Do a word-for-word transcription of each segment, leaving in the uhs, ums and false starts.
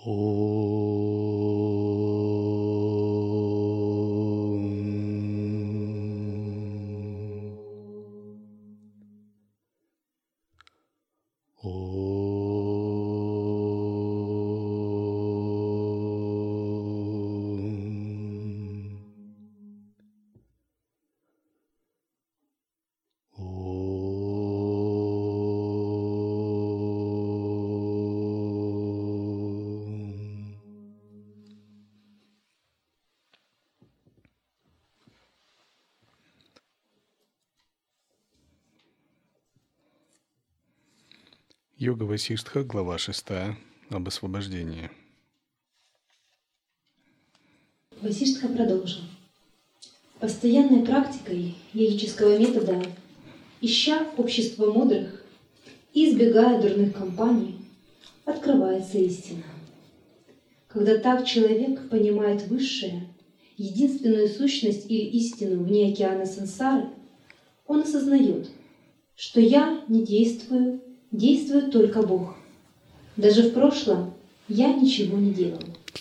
Йога Васиштха, глава шестая, об освобождении. Васиштха продолжил. Постоянной практикой йогического метода, ища общество мудрых и избегая дурных компаний, открывается истина. Когда так человек понимает высшее, единственную сущность или истину вне океана сансары, он осознает, что «я не действую, действует только Бог. Даже в прошлом я ничего не делал».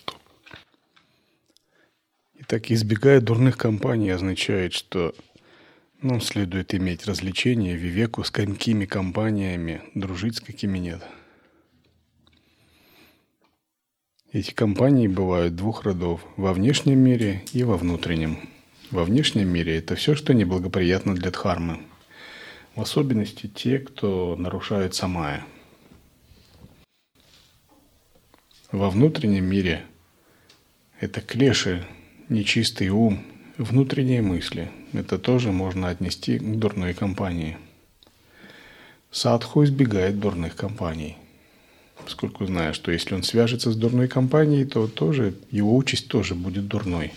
Итак, избегая дурных компаний означает, что нам следует иметь развлечения, вивеку, с какими компаниями дружить, с какими нет. Эти компании бывают двух родов – во внешнем мире и во внутреннем. Во внешнем мире – это все, что неблагоприятно для дхармы. В особенности те, кто нарушает самая. Во внутреннем мире это клеши, нечистый ум, внутренние мысли. Это тоже можно отнести к дурной компании. Садху избегает дурных компаний, поскольку зная, что если он свяжется с дурной компанией, то тоже его участь тоже будет дурной.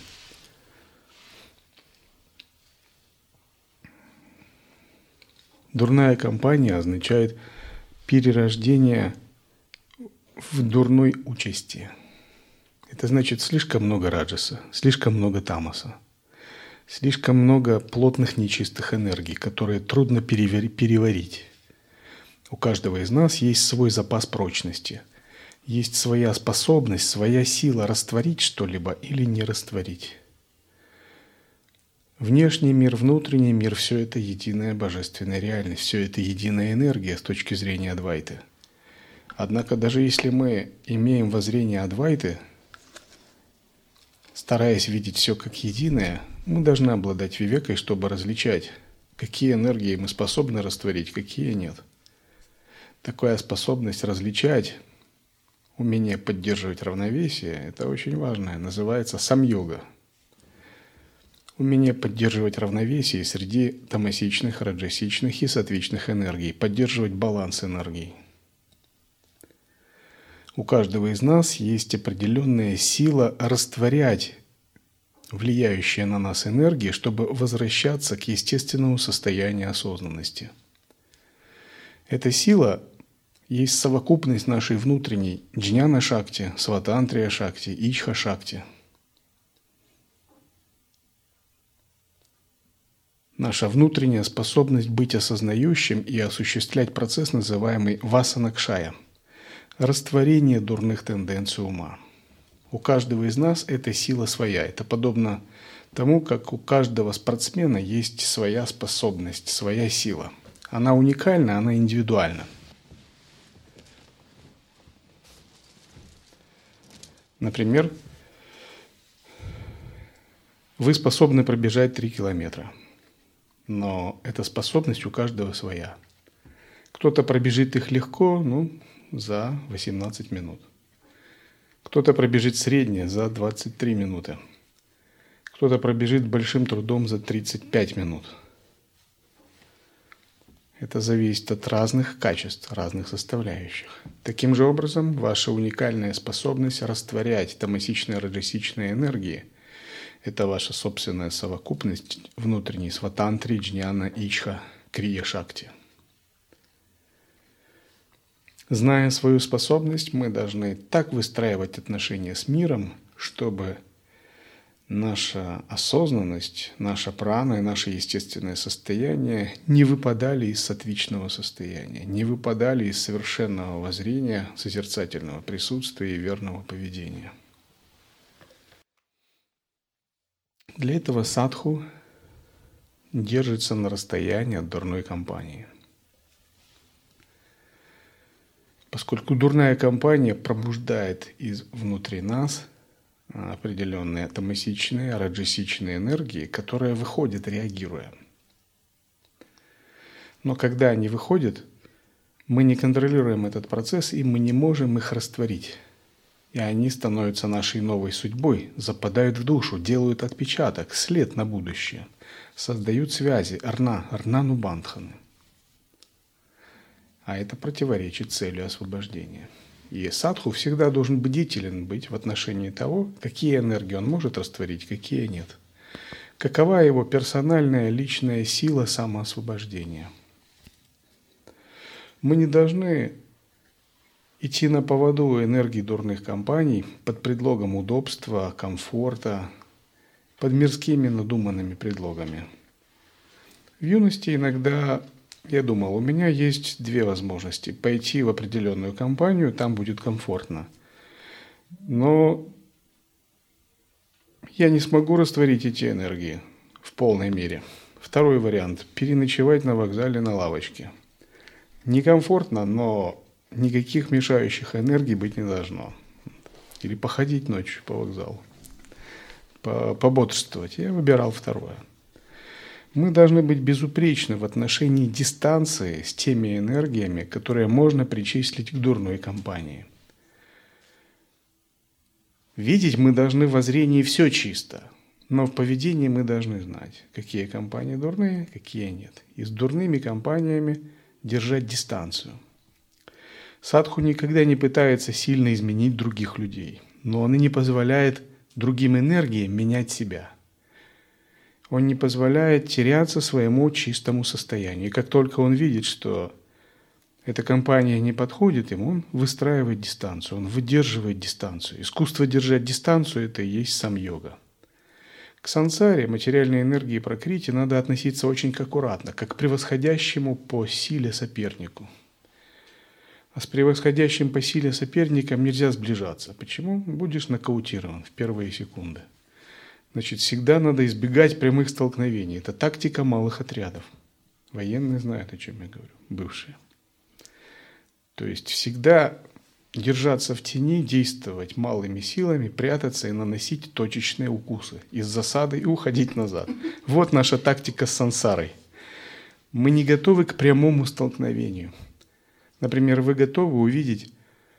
Дурная компания означает перерождение в дурной участи. Это значит слишком много раджаса, слишком много тамаса, слишком много плотных нечистых энергий, которые трудно переварить. У каждого из нас есть свой запас прочности, есть своя способность, своя сила растворить что-либо или не растворить. Внешний мир, внутренний мир – все это единая божественная реальность, все это единая энергия с точки зрения Адвайты. Однако даже если мы имеем воззрение Адвайты, стараясь видеть все как единое, мы должны обладать вивекой, чтобы различать, какие энергии мы способны растворить, какие нет. Такая способность различать, умение поддерживать равновесие – это очень важное, называется самьога. Умение поддерживать равновесие среди тамасичных, раджасичных и сатвичных энергий, поддерживать баланс энергий. У каждого из нас есть определенная сила растворять влияющие на нас энергии, чтобы возвращаться к естественному состоянию осознанности. Эта сила есть совокупность нашей внутренней джняна-шакти, сватантрия-шакти, ичха-шакти. Наша внутренняя способность быть осознающим и осуществлять процесс, называемый васанакшая – растворение дурных тенденций ума. У каждого из нас эта сила своя. Это подобно тому, как у каждого спортсмена есть своя способность, своя сила. Она уникальна, она индивидуальна. Например, вы способны пробежать три километра. Но эта способность у каждого своя. Кто-то пробежит их легко, ну, за восемнадцать минут. Кто-то пробежит среднее за двадцать три минуты. Кто-то пробежит большим трудом за тридцать пять минут. Это зависит от разных качеств, разных составляющих. Таким же образом, ваша уникальная способность растворять тамасичные, раджасичные энергии – это ваша собственная совокупность внутренней сватантри, джняна, ичха, крия, шакти. Зная свою способность, мы должны так выстраивать отношения с миром, чтобы наша осознанность, наша прана и наше естественное состояние не выпадали из саттвичного состояния, не выпадали из совершенного воззрения, созерцательного присутствия и верного поведения. Для этого садху держится на расстоянии от дурной компании. Поскольку дурная компания пробуждает внутри нас определенные тамасичные, раджасичные энергии, которые выходят, реагируя. Но когда они выходят, мы не контролируем этот процесс, и мы не можем их растворить. И они становятся нашей новой судьбой, западают в душу, делают отпечаток, след на будущее, создают связи, арна, арнану бандханы. А это противоречит цели освобождения. И садху всегда должен бдителен быть в отношении того, какие энергии он может растворить, какие нет. Какова его персональная личная сила самоосвобождения. Мы не должны идти на поводу энергии дурных компаний под предлогом удобства, комфорта, под мирскими надуманными предлогами. В юности иногда я думал, у меня есть две возможности. Пойти в определенную компанию, там будет комфортно. Но я не смогу растворить эти энергии в полной мере. Второй вариант – переночевать на вокзале на лавочке. Некомфортно, но никаких мешающих энергий быть не должно. Или походить ночью по вокзалу, пободрствовать. Я выбирал второе. Мы должны быть безупречны в отношении дистанции с теми энергиями, которые можно причислить к дурной компании. Видеть мы должны в воззрении все чисто, но в поведении мы должны знать, какие компании дурные, какие нет. И с дурными компаниями держать дистанцию. Садху никогда не пытается сильно изменить других людей, но он и не позволяет другим энергиям менять себя. Он не позволяет теряться своему чистому состоянию. И как только он видит, что эта компания не подходит ему, он выстраивает дистанцию, он выдерживает дистанцию. Искусство держать дистанцию – это и есть самьога. К сансаре, материальной энергии пракрити, надо относиться очень аккуратно, как к превосходящему по силе сопернику. А с превосходящим по силе соперником нельзя сближаться. Почему? Будешь нокаутирован в первые секунды. Значит, всегда надо избегать прямых столкновений. Это тактика малых отрядов. Военные знают, о чем я говорю, бывшие. То есть всегда держаться в тени, действовать малыми силами, прятаться и наносить точечные укусы из засады и уходить назад. Вот наша тактика с сансарой. Мы не готовы к прямому столкновению. Например, вы готовы увидеть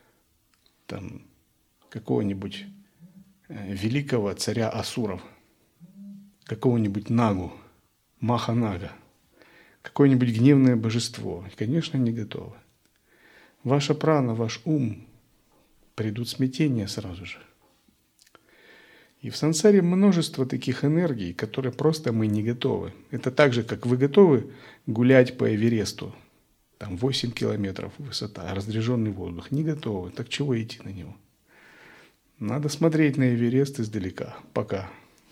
там, какого-нибудь великого царя асуров, какого-нибудь Нагу, Маха-Нага, какое-нибудь гневное божество. Конечно, не готовы. Ваша прана, ваш ум придут смятения сразу же. И в сансаре множество таких энергий, которые просто мы не готовы. Это так же, как вы готовы гулять по Эвересту, там восемь километров высота, разряженный воздух. Не готовы. Так чего идти на него? Надо смотреть на Эверест издалека, пока.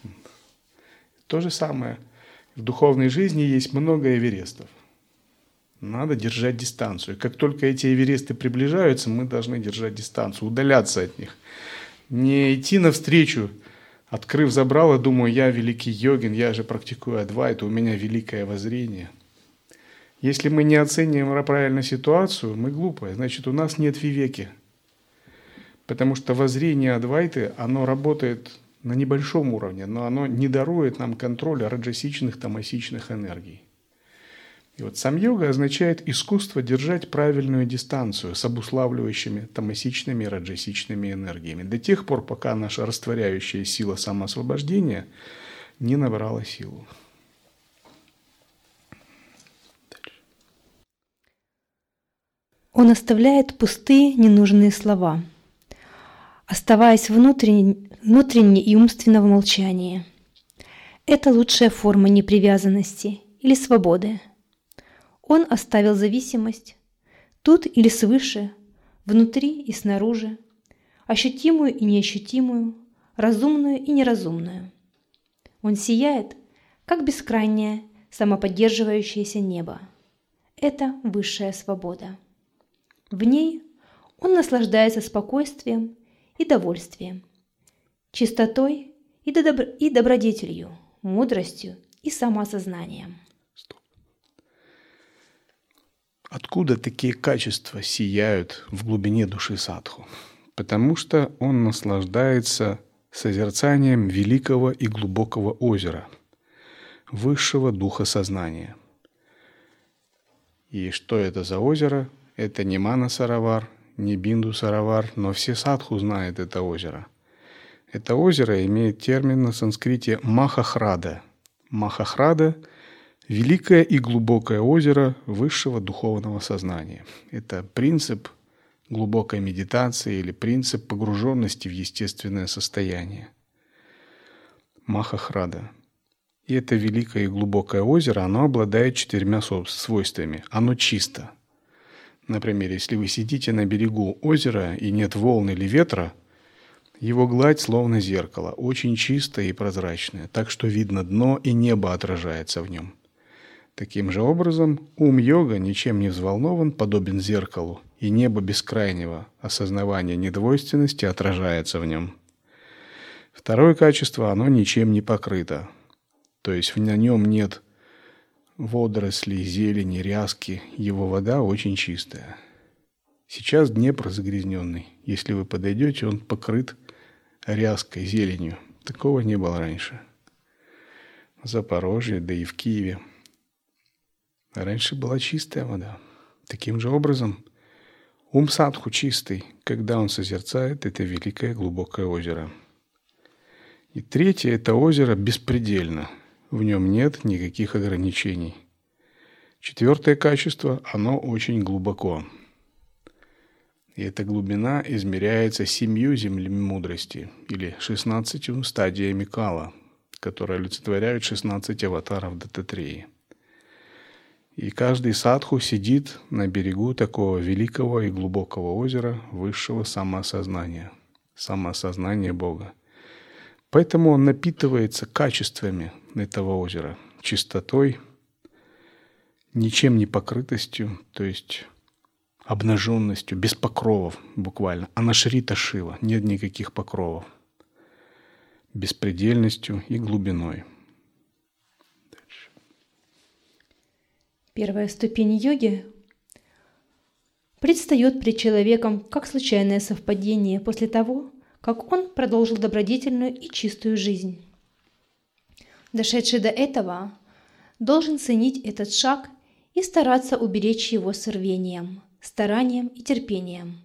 То же самое. В духовной жизни есть много Эверестов. Надо держать дистанцию. Как только эти Эвересты приближаются, мы должны держать дистанцию, удаляться от них. Не идти навстречу, открыв забрало, думаю, я великий йогин, я же практикую адвайту, у меня великое воззрение. Если мы не оцениваем правильно ситуацию, мы глупые, значит, у нас нет вивеки. Потому что воззрение адвайты, оно работает на небольшом уровне, но оно не дарует нам контроля раджасичных, тамасичных энергий. И вот сам-йога означает искусство держать правильную дистанцию с обуславливающими тамасичными и раджасичными энергиями до тех пор, пока наша растворяющая сила самоосвобождения не набрала силу. Дальше. Он оставляет пустые, ненужные слова, оставаясь внутренне, внутренне и умственно в молчании. Это лучшая форма непривязанности или свободы. Он оставил зависимость тут или свыше, внутри и снаружи, ощутимую и неощутимую, разумную и неразумную. Он сияет, как бескрайнее, самоподдерживающееся небо. Это высшая свобода. В ней он наслаждается спокойствием и довольствием, чистотой и, добр... и добродетелью, мудростью и самоосознанием. Стоп. Откуда такие качества сияют в глубине души садху? Потому что он наслаждается созерцанием великого и глубокого озера, высшего духа сознания. И что это за озеро? Это не Мана-Саровар, не Бинду-Саровар, но все садху знают это озеро. Это озеро имеет термин на санскрите Махахрада. Махахрада – великое и глубокое озеро высшего духовного сознания. Это принцип глубокой медитации или принцип погруженности в естественное состояние. Махахрада. И это великое и глубокое озеро, оно обладает четырьмя свойствами. Оно чисто. Например, если вы сидите на берегу озера и нет волн или ветра, его гладь словно зеркало, очень чистое и прозрачное, так что видно дно и небо отражается в нем. Таким же образом, ум йога ничем не взволнован, подобен зеркалу, и небо бескрайнего осознавания недвойственности отражается в нем. Второе качество – оно ничем не покрыто, то есть на нем нет водорослей, зелени, ряски, его вода очень чистая. Сейчас Днепр загрязненный. Если вы подойдете, он покрыт ряской, зеленью. Такого не было раньше. В Запорожье, да и в Киеве. Раньше была чистая вода. Таким же образом, ум садху чистый, когда он созерцает это великое глубокое озеро. И третье – это озеро беспредельно. В нем нет никаких ограничений. Четвертое качество – оно очень глубоко. И эта глубина измеряется семью землями мудрости, или шестнадцатью стадиями кала, которые олицетворяют шестнадцать аватаров Даттатреи. И каждый садху сидит на берегу такого великого и глубокого озера высшего самоосознания, самоосознания Бога. Поэтому он напитывается качествами этого озера, чистотой, ничем не покрытостью, то есть обнаженностью, без покровов буквально. Анашрита Шива, нет никаких покровов, беспредельностью и глубиной. Дальше. Первая ступень йоги предстает перед человеком как случайное совпадение после того, как он продолжил добродетельную и чистую жизнь. Дошедший до этого должен ценить этот шаг и стараться уберечь его с рвением, старанием и терпением.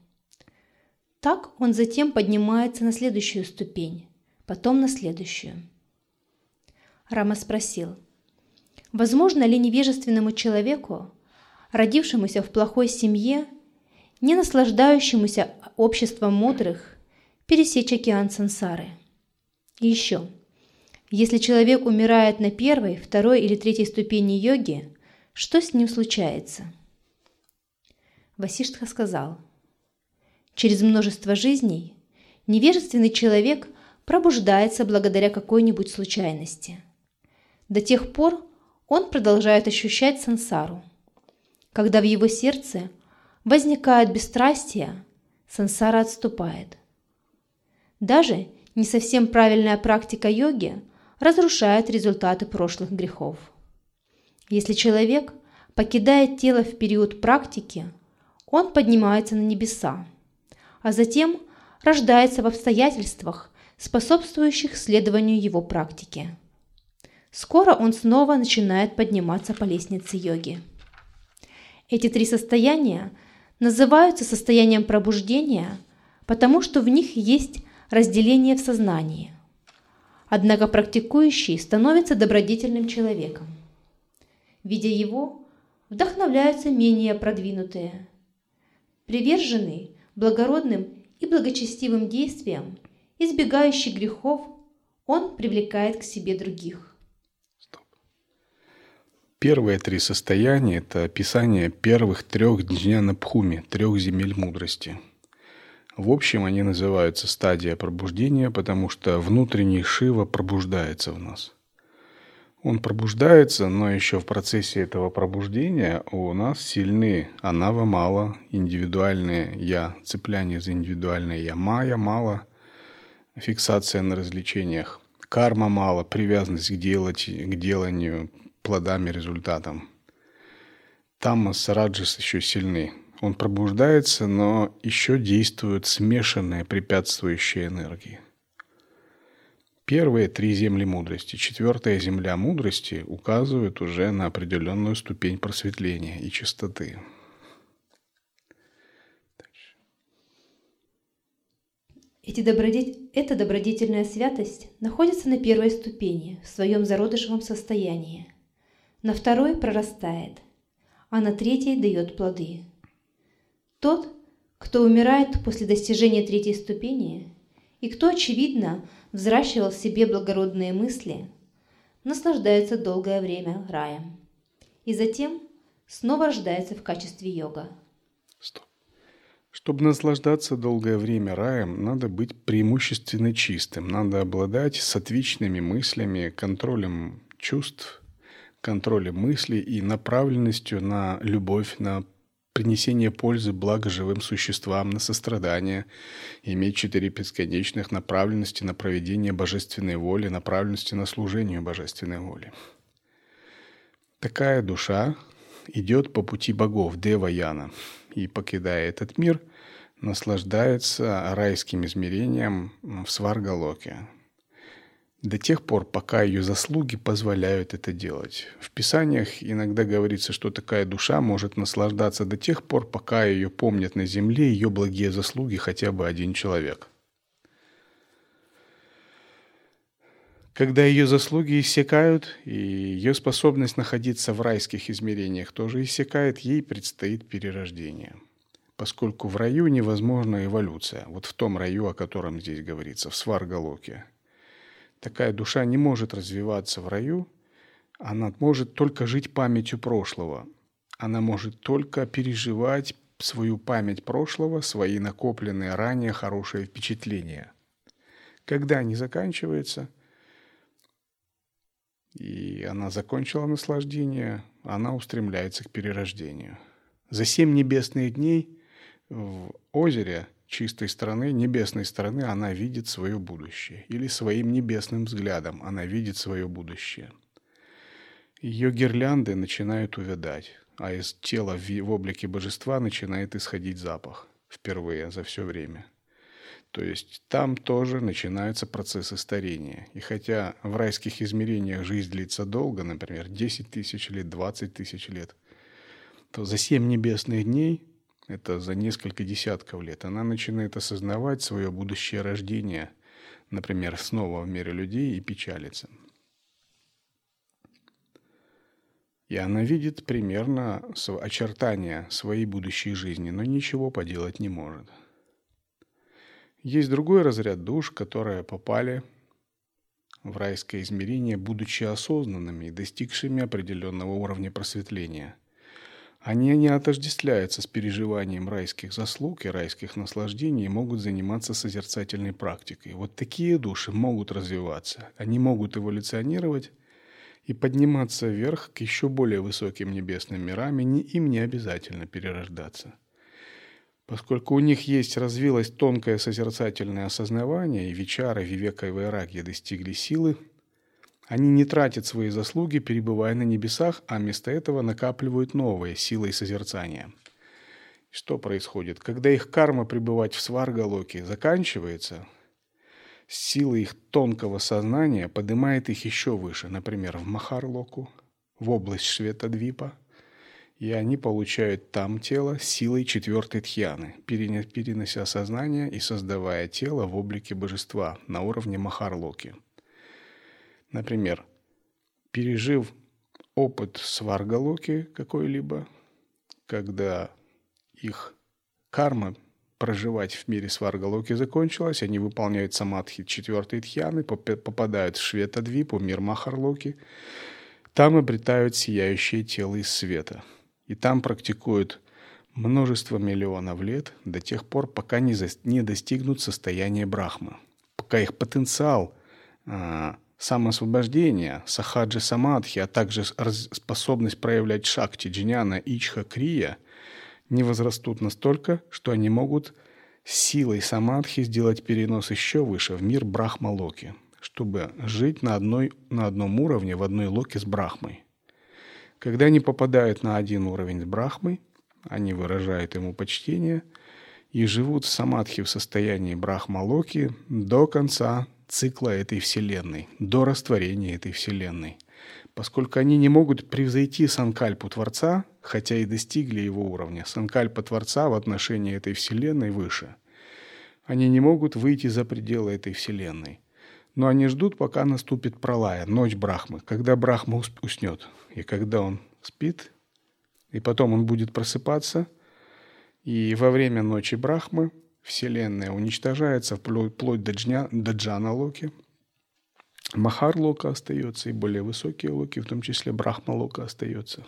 Так он затем поднимается на следующую ступень, потом на следующую. Рама спросил, возможно ли невежественному человеку, родившемуся в плохой семье, не наслаждающемуся обществом мудрых, пересечь океан сансары? И еще, если человек умирает на первой, второй или третьей ступени йоги, что с ним случается? Васиштха сказал, через множество жизней невежественный человек пробуждается благодаря какой-нибудь случайности. До тех пор он продолжает ощущать сансару. Когда в его сердце возникает бесстрастие, сансара отступает. Даже не совсем правильная практика йоги разрушает результаты прошлых грехов. Если человек покидает тело в период практики, он поднимается на небеса, а затем рождается в обстоятельствах, способствующих следованию его практике. Скоро он снова начинает подниматься по лестнице йоги. Эти три состояния называются состоянием пробуждения, потому что в них есть разделение в сознании. Однако практикующий становится добродетельным человеком. Видя его, вдохновляются менее продвинутые. Приверженный благородным и благочестивым действиям, избегающий грехов, он привлекает к себе других. Стоп. Первые три состояния – это описание первых трех джняна-бхуми, трех земель мудрости. В общем, они называются стадия пробуждения, потому что внутренний Шива пробуждается в нас. Он пробуждается, но еще в процессе этого пробуждения у нас сильны анава мало, индивидуальное я, цепляние за индивидуальное я, майя мало, фиксация на развлечениях, карма мало, привязанность к, делать, к деланию, плодами, результатам. Тамас, раджас еще сильны. Он пробуждается, но еще действуют смешанные препятствующие энергии. Первые три земли мудрости, четвертая земля мудрости указывают уже на определенную ступень просветления и чистоты. Эти добродетель... Эта добродетельная святость находится на первой ступени в своем зародышевом состоянии, на второй прорастает, а на третьей дает плоды. Тот, кто умирает после достижения третьей ступени, и кто, очевидно, взращивал в себе благородные мысли, наслаждается долгое время раем, и затем снова рождается в качестве йога. Стоп. Чтобы наслаждаться долгое время раем, надо быть преимущественно чистым, надо обладать саттвичными мыслями, контролем чувств, контролем мыслей и направленностью на любовь, на принесение пользы блага живым существам, на сострадание, иметь четыре бесконечных направленности на проведение божественной воли, направленности на служение божественной воли. Такая душа идет по пути богов, Дева-яна, и, покидая этот мир, наслаждается райским измерением в Сваргалоке, до тех пор, пока ее заслуги позволяют это делать. В Писаниях иногда говорится, что такая душа может наслаждаться до тех пор, пока ее помнят на земле ее благие заслуги хотя бы один человек. Когда ее заслуги иссякают, и ее способность находиться в райских измерениях тоже иссякает, ей предстоит перерождение. Поскольку в раю невозможна эволюция, вот в том раю, о котором здесь говорится, в Сваргалоке. Такая душа не может развиваться в раю, она может только жить памятью прошлого. Она может только переживать свою память прошлого, свои накопленные ранее хорошие впечатления. Когда они заканчиваются, и она закончила наслаждение, она устремляется к перерождению. За семь небесных дней в озере чистой стороны, небесной стороны, она видит свое будущее. Или своим небесным взглядом она видит свое будущее. Ее гирлянды начинают увядать, а из тела в облике божества начинает исходить запах впервые за все время. То есть там тоже начинаются процессы старения. И хотя в райских измерениях жизнь длится долго, например, десять тысяч лет, двадцать тысяч лет, то за семь небесных дней, это за несколько десятков лет, она начинает осознавать свое будущее рождение, например, снова в мире людей, и печалится. И она видит примерно очертания своей будущей жизни, но ничего поделать не может. Есть другой разряд душ, которые попали в райское измерение, будучи осознанными и достигшими определенного уровня просветления. Они не отождествляются с переживанием райских заслуг и райских наслаждений и могут заниматься созерцательной практикой. Вот такие души могут развиваться, они могут эволюционировать и подниматься вверх к еще более высоким небесным мирам, и им не обязательно перерождаться. Поскольку у них есть, развилось тонкое созерцательное осознавание, и вичара, вивека и вайрагья достигли силы, они не тратят свои заслуги, перебывая на небесах, а вместо этого накапливают новые силой созерцания. Что происходит? Когда их карма пребывать в Сваргалоке заканчивается, сила их тонкого сознания поднимает их еще выше, например, в Махарлоку, в область Шветадвипа, и они получают там тело силой четвертой тхьяны, перенося сознание и создавая тело в облике божества на уровне Махарлоки. Например, пережив опыт Сваргалоки какой-либо, когда их карма проживать в мире Сваргалоки закончилась, они выполняют самадхи четвертой тхьяны, попадают в Шветадвипу, мир Махарлоки, там обретают сияющее тело из света. И там практикуют множество миллионов лет до тех пор, пока не, за, не достигнут состояния брахмы, пока их потенциал а, самоосвобождение, сахаджи самадхи, а также способность проявлять шакти, джняна, ичха, крия не возрастут настолько, что они могут силой самадхи сделать перенос еще выше, в мир Брахма-локи, чтобы жить на, одной, на одном уровне, в одной локе с Брахмой. Когда они попадают на один уровень с Брахмой, они выражают ему почтение и живут в самадхи в состоянии Брахма-локи до конца цикла этой Вселенной, до растворения этой Вселенной. Поскольку они не могут превзойти санкальпу Творца, хотя и достигли его уровня, санкальпа Творца в отношении этой Вселенной выше. Они не могут выйти за пределы этой Вселенной. Но они ждут, пока наступит пралая, ночь Брахмы, когда Брахма уснет. И когда он спит, и потом он будет просыпаться, и во время ночи Брахмы Вселенная уничтожается вплоть до, джня, до джана-локи. Махар-лока остается, и более высокие локи, в том числе Брахма-лока остается.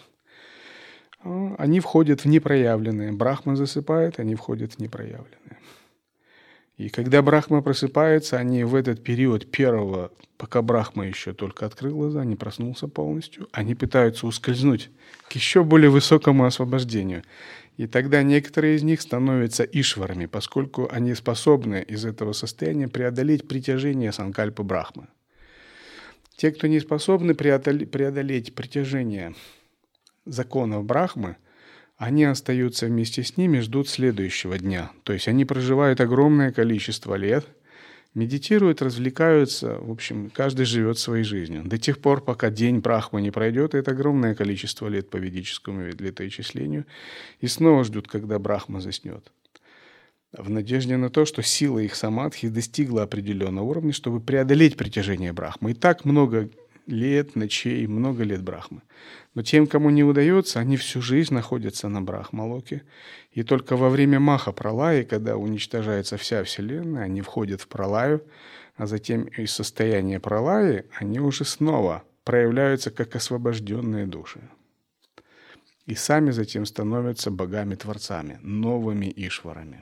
Они входят в непроявленные. Брахма засыпает, они входят в непроявленные. И когда Брахма просыпается, они в этот период первого, пока Брахма еще только открыл глаза, не проснулся полностью, они пытаются ускользнуть к еще более высокому освобождению. И тогда некоторые из них становятся ишварами, поскольку они способны из этого состояния преодолеть притяжение санкальпы Брахмы. Те, кто не способны преодолеть притяжение законов Брахмы, они остаются вместе с ними, ждут следующего дня. То есть они проживают огромное количество лет, медитируют, развлекаются, в общем, каждый живет своей жизнью. До тех пор, пока день Брахмы не пройдет, это огромное количество лет по ведическому летоисчислению, и снова ждут, когда Брахма заснет. В надежде на то, что сила их самадхи достигла определенного уровня, чтобы преодолеть притяжение Брахмы. И так много лет, ночей, много лет Брахмы. Но тем, кому не удается, они всю жизнь находятся на Брахма-локе. И только во время Маха-пралаи, когда уничтожается вся Вселенная, они входят в пралаю, а затем из состояния пралаи они уже снова проявляются как освобожденные души. И сами затем становятся богами-творцами, новыми ишварами.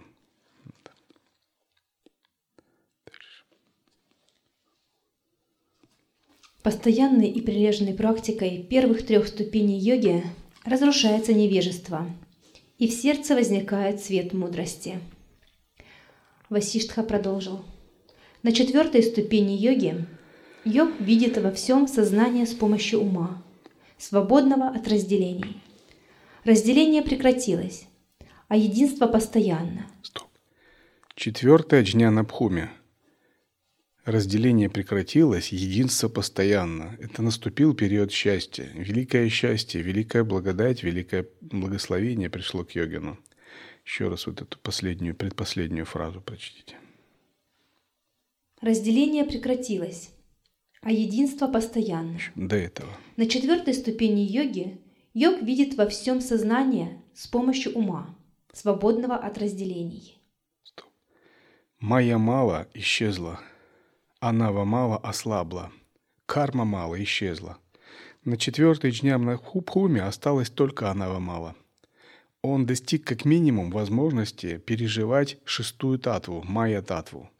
Постоянной и прилежной практикой первых трех ступеней йоги разрушается невежество, и в сердце возникает свет мудрости. Васиштха продолжил. На четвертой ступени йоги йог видит во всем сознание с помощью ума, свободного от разделений. Разделение прекратилось, а единство постоянно. Стоп. Четвертая джняна бхуми. Разделение прекратилось, единство постоянно. Это наступил период счастья. Великое счастье, великая благодать, великое благословение пришло к йогину. Еще раз вот эту последнюю, предпоследнюю фразу прочтите. Разделение прекратилось, а единство постоянно. До этого. На четвертой ступени йоги йог видит во всем сознание с помощью ума, свободного от разделений. Стоп. Майя мало исчезла. Анава мало ослабла, карма мало исчезла. На четвертой джняна бхуми осталось только анава мало. Он достиг как минимум возможности переживать шестую татву, майя-татву.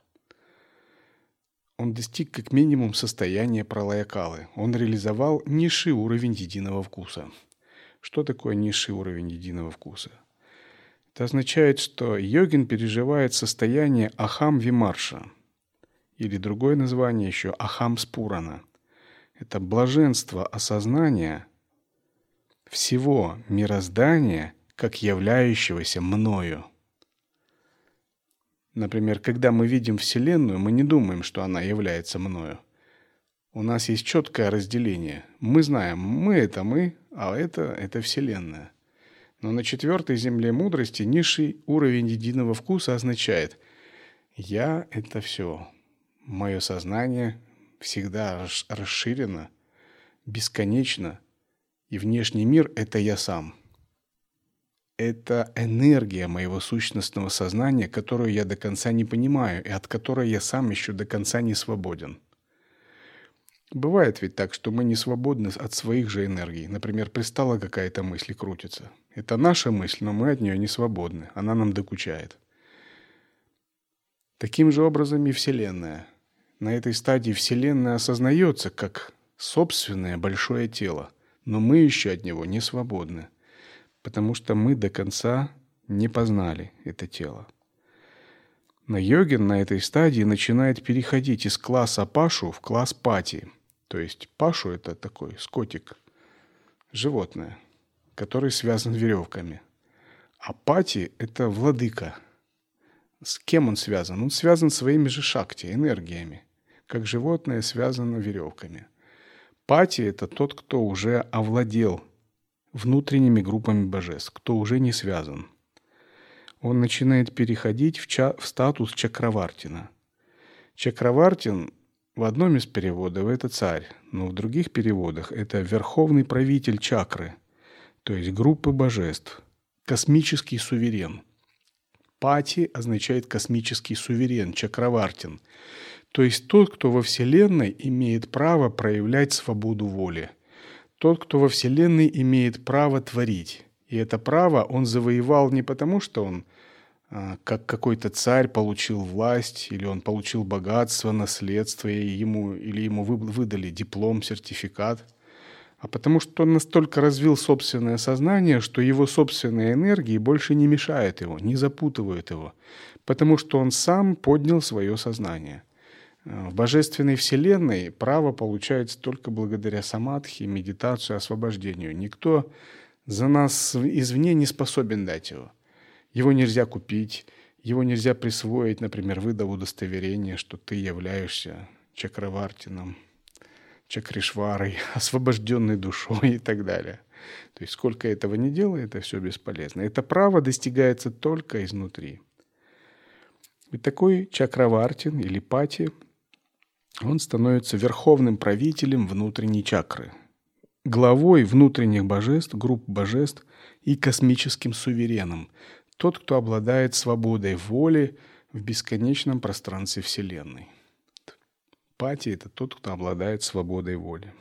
Он достиг как минимум состояния пралая-калы. Он реализовал низший уровень единого вкуса. Что такое низший уровень единого вкуса? Это означает, что йогин переживает состояние ахам-вимарша. Или другое название еще ахам-спурана. Это блаженство осознания всего мироздания как являющегося мною. Например, когда мы видим Вселенную, мы не думаем, что она является мною. У нас есть четкое разделение. Мы знаем, мы — это мы, а это — это Вселенная. Но на четвертой земле мудрости низший уровень единого вкуса означает «я — это все». Мое сознание всегда расширено, бесконечно, и внешний мир — это я сам. Это энергия моего сущностного сознания, которую я до конца не понимаю, и от которой я сам еще до конца не свободен. Бывает ведь так, что мы не свободны от своих же энергий. Например, пристала какая-то мысль и крутится. Это наша мысль, но мы от нее не свободны, она нам докучает. Таким же образом и Вселенная. На этой стадии Вселенная осознается как собственное большое тело, но мы еще от него не свободны, потому что мы до конца не познали это тело. Но йогин на этой стадии начинает переходить из класса пашу в класс пати. То есть пашу – это такой скотик, животное, который связан веревками. А пати – это владыка. С кем он связан? Он связан своими же шакти, энергиями, как животное связано веревками. Пати – это тот, кто уже овладел внутренними группами божеств, кто уже не связан. Он начинает переходить в, ча- в статус Чакравартина. Чакравартин в одном из переводов – это царь, но в других переводах – это верховный правитель чакры, то есть группы божеств, космический суверен. Пати означает космический суверен, Чакравартин, то есть тот, кто во Вселенной имеет право проявлять свободу воли, тот, кто во Вселенной имеет право творить. И это право он завоевал не потому, что он, как какой-то царь, получил власть, или он получил богатство, наследство, и ему, или ему выдали диплом, сертификат, а потому что он настолько развил собственное сознание, что его собственные энергии больше не мешают его, не запутывают его, потому что он сам поднял свое сознание. В божественной вселенной право получается только благодаря самадхи, медитации, освобождению. Никто за нас извне не способен дать его. Его нельзя купить, его нельзя присвоить, например, выдав удостоверение, что ты являешься Чакравартином, Чакришварой, освобожденной душой и так далее. То есть сколько этого не делает, это все бесполезно. Это право достигается только изнутри. И такой Чакравартин или Пати, он становится верховным правителем внутренней чакры, главой внутренних божеств, групп божеств и космическим сувереном, тот, кто обладает свободой воли в бесконечном пространстве Вселенной. Пати – это тот, кто обладает свободой воли.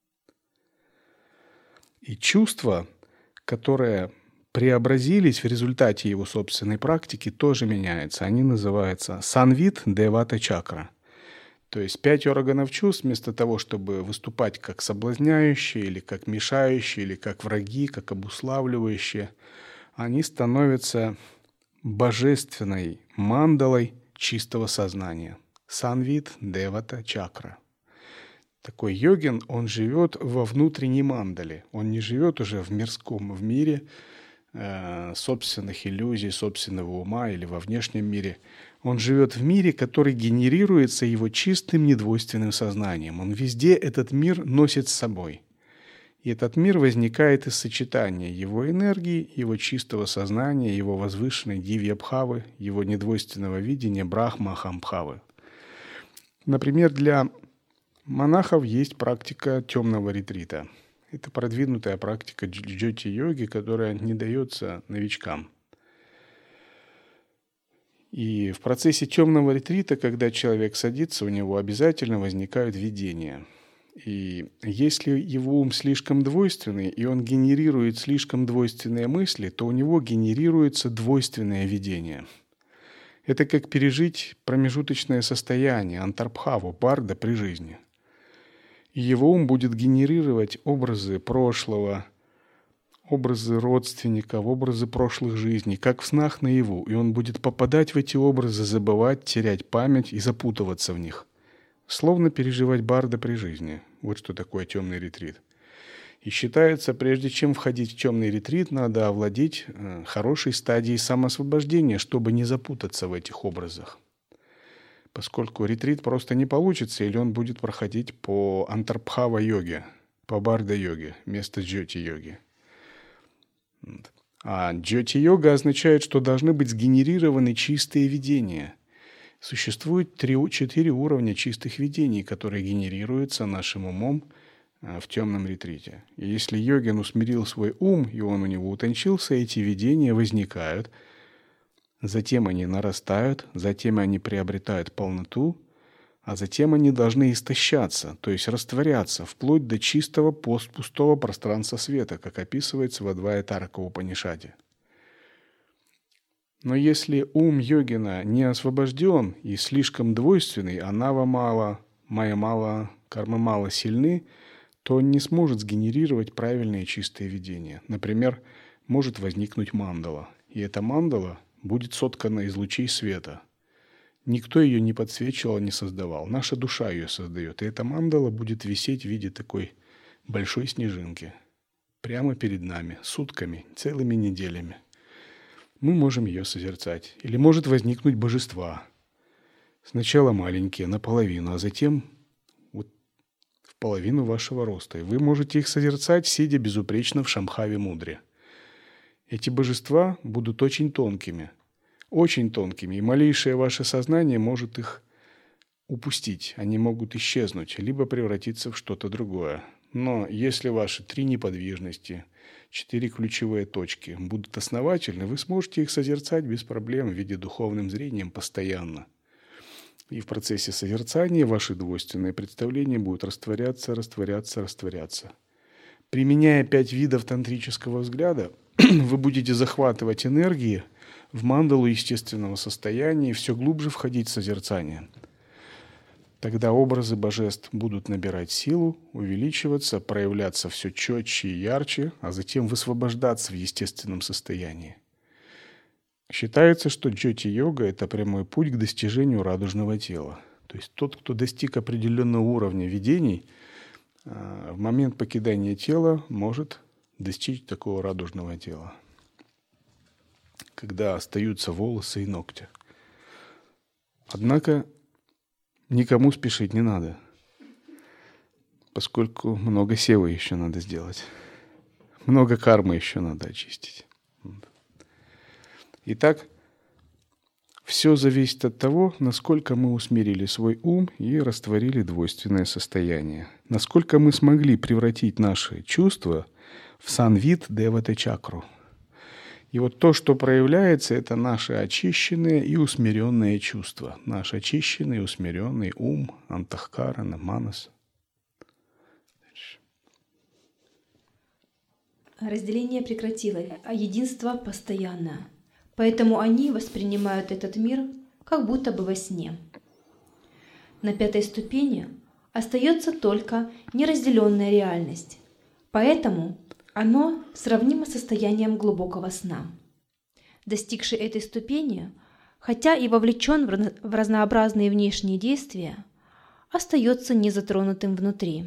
И чувства, которые преобразились в результате его собственной практики, тоже меняются. Они называются санвит девата чакра. То есть пять органов чувств, вместо того, чтобы выступать как соблазняющие, или как мешающие, или как враги, как обуславливающие, они становятся божественной мандалой чистого сознания. Санвит девата чакра. Такой йогин, он живет во внутренней мандале. Он не живет уже в мирском в мире э, собственных иллюзий, собственного ума или во внешнем мире. Он живет в мире, который генерируется его чистым, недвойственным сознанием. Он везде этот мир носит с собой. И этот мир возникает из сочетания его энергии, его чистого сознания, его возвышенной дивья-бхавы, его недвойственного видения брахма-ахамбхавы. Например, для монахов есть практика темного ретрита. Это продвинутая практика джьоти-йоги, которая не дается новичкам. И в процессе темного ретрита, когда человек садится, у него обязательно возникают видения. И если его ум слишком двойственный, и он генерирует слишком двойственные мысли, то у него генерируется двойственное видение. Это как пережить промежуточное состояние, антарбхаву, барда при жизни. И его ум будет генерировать образы прошлого, образы родственников, образы прошлых жизней, как в снах наяву. И он будет попадать в эти образы, забывать, терять память и запутываться в них. Словно переживать барда при жизни. Вот что такое темный ретрит. И считается, прежде чем входить в темный ретрит, надо овладеть хорошей стадией самоосвобождения, чтобы не запутаться в этих образах. Поскольку ретрит просто не получится, или он будет проходить по антарбхава-йоге, по барда-йоге, вместо джьоти-йоги. А джьоти-йога означает, что должны быть сгенерированы чистые видения. Существует три-четыре уровня чистых видений, которые генерируются нашим умом в темном ретрите. И если йогин усмирил свой ум, и он у него утончился, эти видения возникают, затем они нарастают, затем они приобретают полноту, а затем они должны истощаться, то есть растворяться, вплоть до чистого постпустого пространства света, как описывается в Адвайта Тарака Упанишаде. Но если ум йогина не освобожден и слишком двойственный, анава мало, майя мало, карма мало сильны, то он не сможет сгенерировать правильное чистое видение. Например, может возникнуть мандала. И эта мандала будет соткана из лучей света. Никто ее не подсвечивал, не создавал. Наша душа ее создает. И эта мандала будет висеть в виде такой большой снежинки. Прямо перед нами, сутками, целыми неделями. Мы можем ее созерцать. Или может возникнуть божества. Сначала маленькие, наполовину, а затем вот в половину вашего роста. И вы можете их созерцать, сидя безупречно в Шамбхаве мудре. Эти божества будут очень тонкими, очень тонкими, и малейшее ваше сознание может их упустить. Они могут исчезнуть, либо превратиться в что-то другое. Но если ваши три неподвижности, четыре ключевые точки будут основательны, вы сможете их созерцать без проблем в виде духовным зрением постоянно. И в процессе созерцания ваши двойственные представления будут растворяться, растворяться, растворяться. Применяя пять видов тантрического взгляда, вы будете захватывать энергии в мандалу естественного состояния и все глубже входить в созерцание. Тогда образы божеств будут набирать силу, увеличиваться, проявляться все четче и ярче, а затем высвобождаться в естественном состоянии. Считается, что джьоти-йога – это прямой путь к достижению радужного тела. То есть тот, кто достиг определенного уровня видений, в момент покидания тела может достичь такого радужного тела, когда остаются волосы и ногти. Однако никому спешить не надо, поскольку много севы еще надо сделать, много кармы еще надо очистить. Итак, все зависит от того, насколько мы усмирили свой ум и растворили двойственное состояние, насколько мы смогли превратить наши чувства в санвит девата-чакру. И вот то, что проявляется, это наши очищенные и усмиренные чувства. Наш очищенный и усмиренный ум, антахкарана, манас. Разделение прекратилось, а единство постоянно. Поэтому они воспринимают этот мир как будто бы во сне. На пятой ступени остается только неразделенная реальность. Поэтому оно сравнимо с состоянием глубокого сна. Достигший этой ступени, хотя и вовлечен в разнообразные внешние действия, остается незатронутым внутри.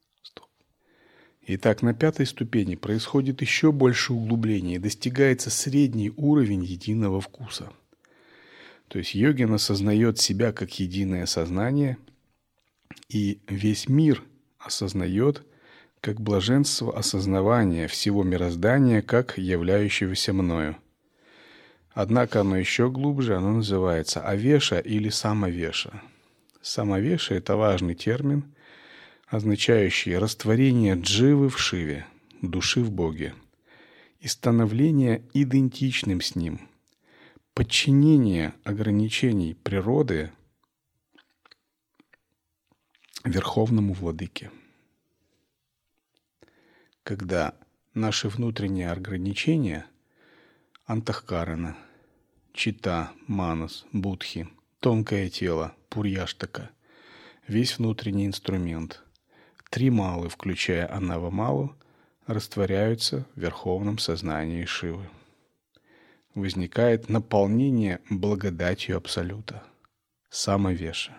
Итак, на пятой ступени происходит еще больше углубления и достигается средний уровень единого вкуса. То есть йогин осознает себя как единое сознание, и весь мир осознает как блаженство осознавания всего мироздания как являющегося мною. Однако оно еще глубже, оно называется авеша или самовеша. Самовеша – это важный термин, означающий растворение дживы в шиве, души в Боге, и становление идентичным с Ним, подчинение ограничений природы Верховному Владыке. Когда наши внутренние ограничения антахкарана, чита, манас, будхи, тонкое тело, пурьяштака, весь внутренний инструмент, три малы, включая анава-малу, растворяются в верховном сознании Шивы. Возникает наполнение благодатью Абсолюта, самовеша.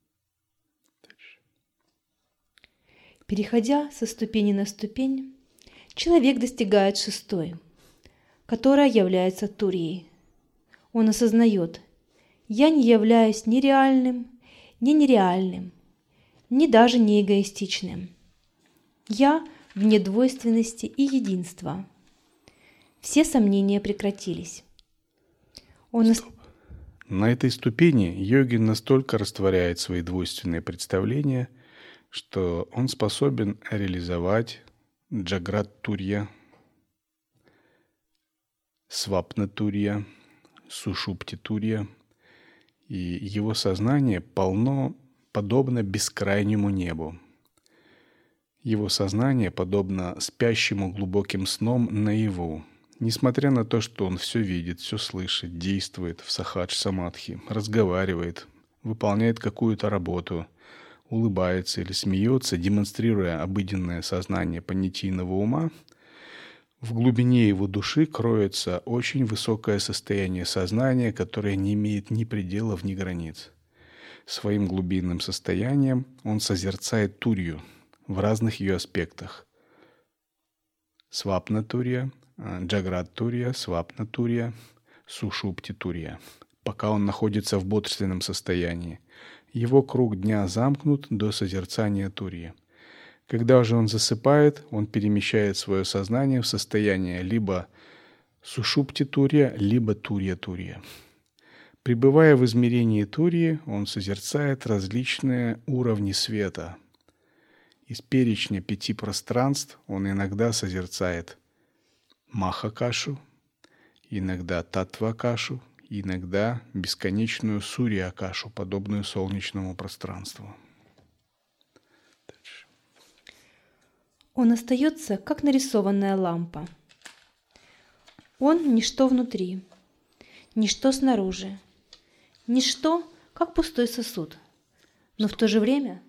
Переходя со ступени на ступень, человек достигает шестой, которая является Турией. Он осознает: «Я не являюсь ни реальным, ни нереальным, ни даже не эгоистичным. Я вне двойственности и единства». Все сомнения прекратились. Он Стоп. На этой ступени йогин настолько растворяет свои двойственные представления, что он способен реализовать джаграт-турья, свапна-турья, сушупти-турья, и его сознание полно подобно бескрайнему небу. Его сознание подобно спящему глубоким сном наяву. Несмотря на то, что он все видит, все слышит, действует в сахадж-самадхи, разговаривает, выполняет какую-то работу, улыбается или смеется, демонстрируя обыденное сознание понятийного ума, в глубине его души кроется очень высокое состояние сознания, которое не имеет ни пределов, ни границ. Своим глубинным состоянием он созерцает турью в разных ее аспектах. Свапна-турья, джаграт-турья, свапна-турья, сушупти-турья, пока он находится в бодрственном состоянии. Его круг дня замкнут до созерцания турьи. Когда же он засыпает, он перемещает свое сознание в состояние либо сушупти-турья, либо турья-турья. Пребывая в измерении турьи, он созерцает различные уровни света. Из перечня пяти пространств он иногда созерцает Махакашу, иногда Татвакашу, иногда бесконечную Сурья-акашу, подобную солнечному пространству. Он остается, как нарисованная лампа. Он – ничто внутри, ничто снаружи, ничто, как пустой сосуд, но в то же время…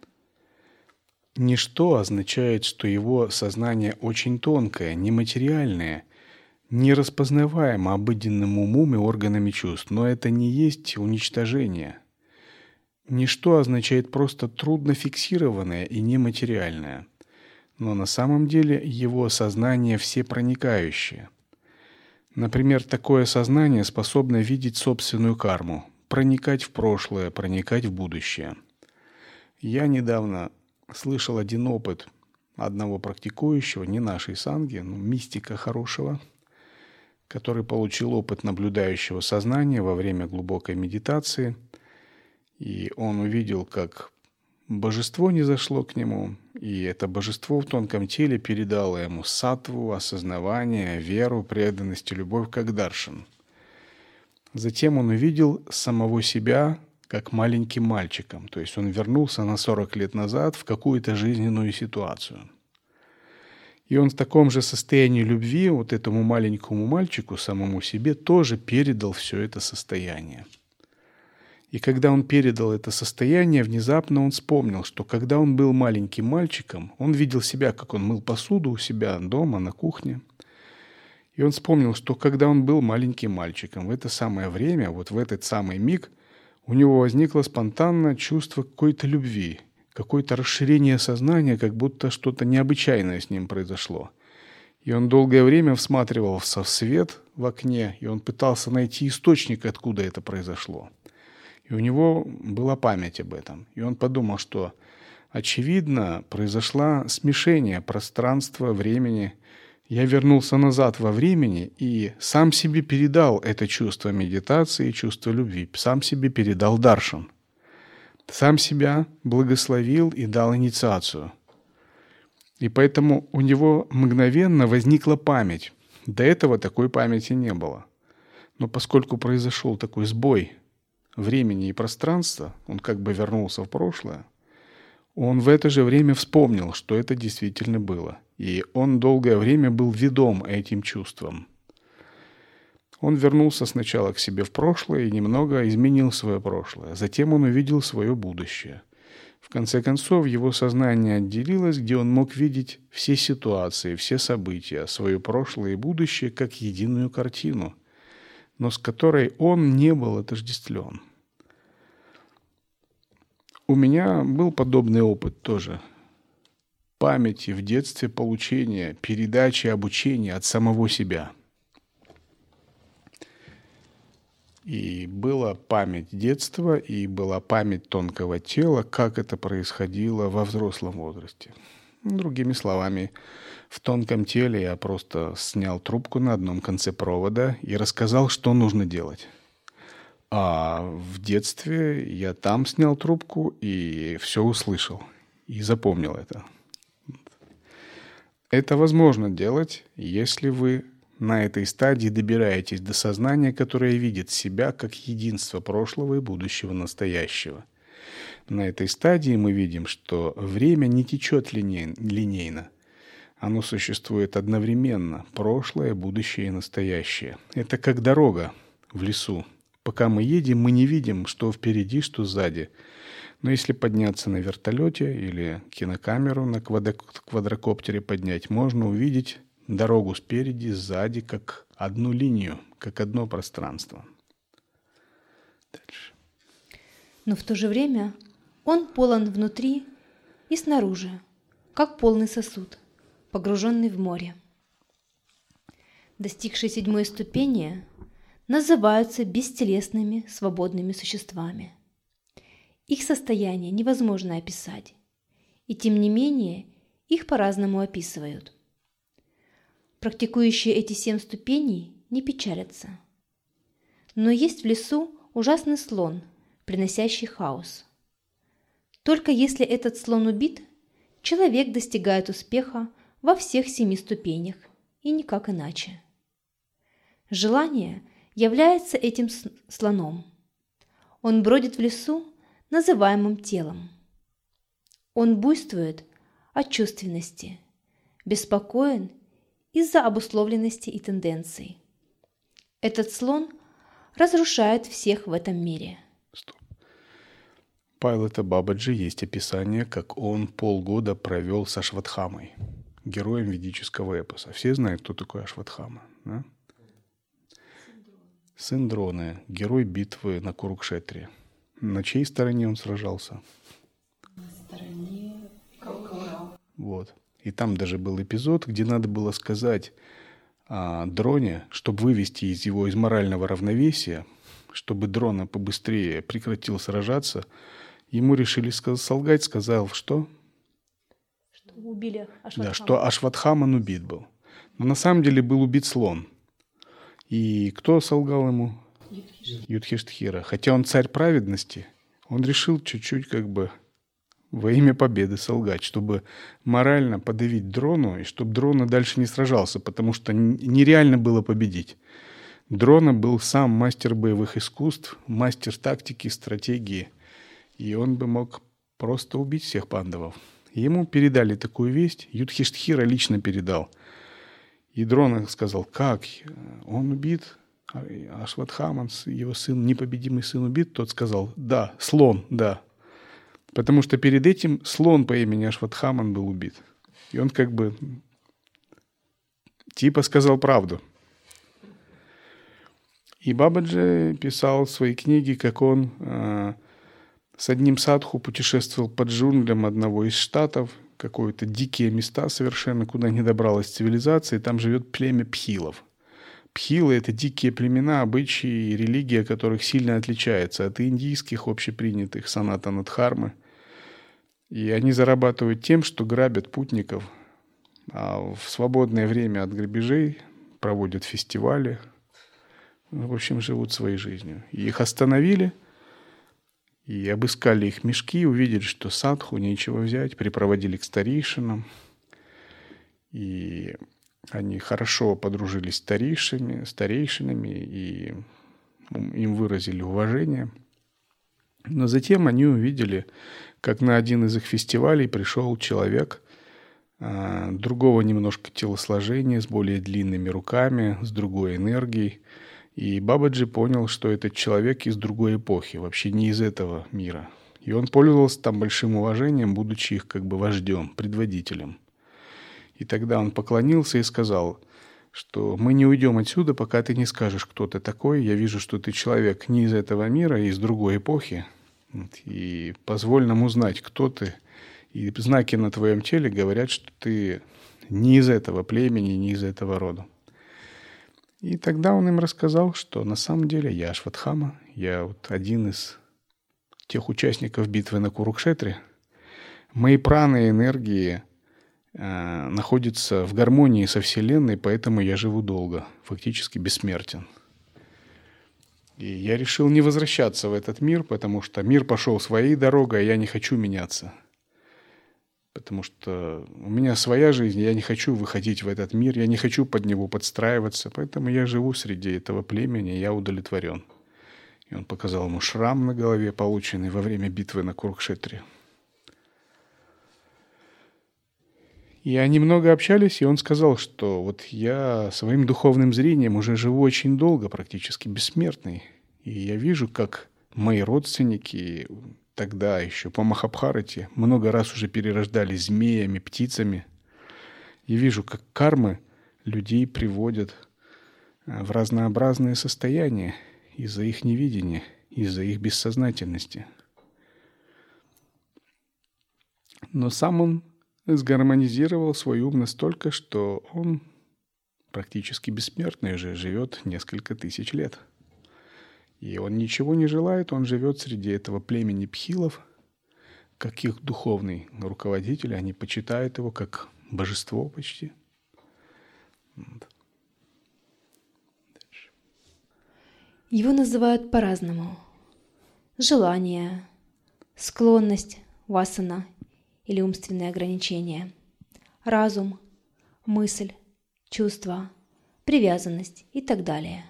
Ничто означает, что его сознание очень тонкое, нематериальное, нераспознаваемо обыденным умом и органами чувств, но это не есть уничтожение. Ничто означает просто трудно фиксированное и нематериальное, но на самом деле его сознание всепроникающее. Например, такое сознание способно видеть собственную карму, проникать в прошлое, проникать в будущее. Я недавно слышал один опыт одного практикующего, не нашей санги, но мистика хорошего, который получил опыт наблюдающего сознания во время глубокой медитации, и он увидел, как божество низошло к нему, и это божество в тонком теле передало ему саттву, осознавание, веру, преданность и любовь как даршан. Затем он увидел самого себя как маленьким мальчиком, то есть он вернулся на сорок лет назад в какую-то жизненную ситуацию. И он в таком же состоянии любви вот этому маленькому мальчику, самому себе, тоже передал все это состояние. И когда он передал это состояние, внезапно он вспомнил, что когда он был маленьким мальчиком, он видел себя, как он мыл посуду у себя дома, на кухне. И он вспомнил, что когда он был маленьким мальчиком, в это самое время, вот в этот самый миг, у него возникло спонтанно чувство какой-то любви, какое-то расширение сознания, как будто что-то необычайное с ним произошло. И он долгое время всматривался в свет в окне, и он пытался найти источник, откуда это произошло. И у него была память об этом. И он подумал, что, очевидно, произошло смешение пространства, времени. Я вернулся назад во времени и сам себе передал это чувство медитации, чувство любви. Сам себе передал даршан. Сам себя благословил и дал инициацию. И поэтому у него мгновенно возникла память. До этого такой памяти не было. Но поскольку произошел такой сбой времени и пространства, он как бы вернулся в прошлое, он в это же время вспомнил, что это действительно было. И он долгое время был ведом этим чувством. Он вернулся сначала к себе в прошлое и немного изменил свое прошлое. Затем он увидел свое будущее. В конце концов, его сознание отделилось, где он мог видеть все ситуации, все события, свое прошлое и будущее как единую картину, но с которой он не был отождествлен. У меня был подобный опыт тоже. Памяти в детстве получения, передачи, обучения от самого себя. И была память детства, и была память тонкого тела, как это происходило во взрослом возрасте. Другими словами, в тонком теле я просто снял трубку на одном конце провода и рассказал, что нужно делать. А в детстве я там снял трубку и все услышал, и запомнил это. Это возможно делать, если вы на этой стадии добираетесь до сознания, которое видит себя как единство прошлого и будущего настоящего. На этой стадии мы видим, что время не течет линейно. Оно существует одновременно, прошлое, будущее и настоящее. Это как дорога в лесу. Пока мы едем, мы не видим, что впереди, что сзади. Но если подняться на вертолете или кинокамеру на квадрокоптере поднять, можно увидеть дорогу спереди, сзади, как одну линию, как одно пространство. Дальше. Но в то же время он полон внутри и снаружи, как полный сосуд, погруженный в море. Достигшие седьмой ступени называются бестелесными свободными существами. Их состояние невозможно описать, и тем не менее их по-разному описывают. Практикующие эти семь ступеней не печалятся. Но есть в лесу ужасный слон, приносящий хаос. Только если этот слон убит, человек достигает успеха во всех семи ступенях, и никак иначе. Желание является этим слоном. Он бродит в лесу, называемым телом. Он буйствует от чувственности, беспокоен из-за обусловленности и тенденций. Этот слон разрушает всех в этом мире. Стоп. Пайлота Бабаджи есть описание, как он полгода провел с Ашватхамой, героем ведического эпоса. Все знают, кто такой Ашватхама, да? Сын Дроны, герой битвы на Курукшетре. На чьей стороне он сражался? На стороне Кауравов. Вот. И там даже был эпизод, где надо было сказать а, Дроне, чтобы вывести из его из морального равновесия, чтобы Дрона побыстрее прекратил сражаться, ему решили солгать, сказал, что? Что убили Ашватхаму. Да, что Ашватхаман убит был. Но на самом деле был убит слон. И кто солгал ему? Юдхиштхира. Юдхиштхира. Хотя он царь праведности, он решил чуть-чуть как бы во имя победы солгать, чтобы морально подавить Дрону, и чтобы Дрона дальше не сражался, потому что нереально было победить. Дрона был сам мастер боевых искусств, мастер тактики, стратегии, и он бы мог просто убить всех пандавов. Ему передали такую весть, Юдхиштхира лично передал. И Дрона сказал, как? Он убит? Ашватхаман, его сын, непобедимый сын убит? Тот сказал, да, слон, да. Потому что перед этим слон по имени Ашватхаман был убит. И он как бы типа сказал правду. И Бабаджи писал в своей книге, как он э, с одним садху путешествовал по джунглям одного из штатов, какие-то дикие места совершенно, куда не добралась цивилизация, и там живет племя пхилов. Пхилы — это дикие племена, обычаи и религия которых сильно отличается от индийских, общепринятых санатана-дхармы. И они зарабатывают тем, что грабят путников, а в свободное время от грабежей проводят фестивали, в общем, живут своей жизнью. И их остановили, и обыскали их мешки, увидели, что садху нечего взять, припроводили к старейшинам. И они хорошо подружились с старейшинами, старейшинами и им выразили уважение. Но затем они увидели, как на один из их фестивалей пришел человек а, другого немножко телосложения, с более длинными руками, с другой энергией. И Бабаджи понял, что этот человек из другой эпохи, вообще не из этого мира. И он пользовался там большим уважением, будучи их как бы вождем, предводителем. И тогда он поклонился и сказал, что мы не уйдем отсюда, пока ты не скажешь, кто ты такой. Я вижу, что ты человек не из этого мира, а из другой эпохи. И позволь нам узнать, кто ты. И знаки на твоем теле говорят, что ты не из этого племени, не из этого рода. И тогда он им рассказал, что на самом деле я Ашватхама, я вот один из тех участников битвы на Курукшетре. Мои праны и энергии э, находятся в гармонии со Вселенной, поэтому я живу долго, фактически бессмертен. И я решил не возвращаться в этот мир, потому что мир пошел своей дорогой, а я не хочу меняться. Потому что у меня своя жизнь, я не хочу выходить в этот мир, я не хочу под него подстраиваться, поэтому я живу среди этого племени, я удовлетворен. И он показал ему шрам на голове, полученный во время битвы на Курукшетре. И они много общались, и он сказал, что вот я своим духовным зрением уже живу очень долго, практически бессмертный. И я вижу, как мои родственники тогда еще по Махабхарате много раз уже перерождались змеями, птицами. Я вижу, как кармы людей приводят в разнообразные состояния из-за их невидения, из-за их бессознательности. Но сам он сгармонизировал свой ум настолько, что он практически бессмертный уже, живет несколько тысяч лет. И он ничего не желает, он живет среди этого племени пхилов, как их духовный руководитель, они почитают его как божество почти. Вот. Его называют по-разному. Желание, склонность, васана или умственные ограничения, разум, мысль, чувства, привязанность и так далее.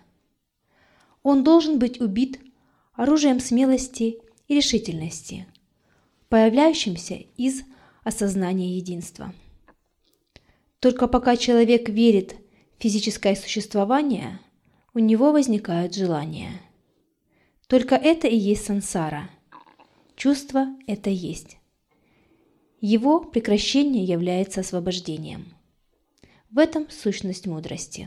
Он должен быть убит оружием смелости и решительности, появляющимся из осознания единства. Только пока человек верит в физическое существование, у него возникают желания. Только это и есть сансара. Чувство – это есть. Его прекращение является освобождением. В этом сущность мудрости.